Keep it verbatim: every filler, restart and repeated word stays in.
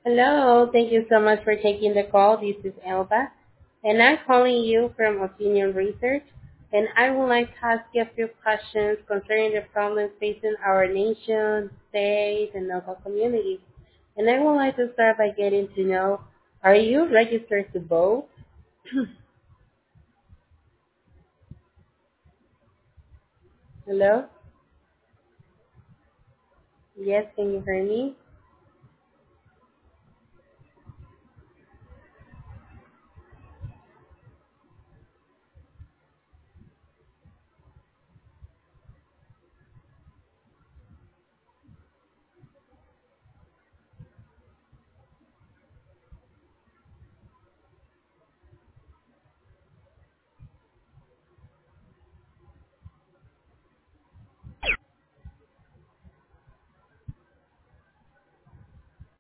Hello, thank you so much for taking the call. This is Elba, and I'm calling you from Opinion Research, and I would like to ask you a few questions concerning the problems facing our nation, state, and local communities. And I would like to start by getting to know, are you registered to vote? Hello? Yes, can you hear me?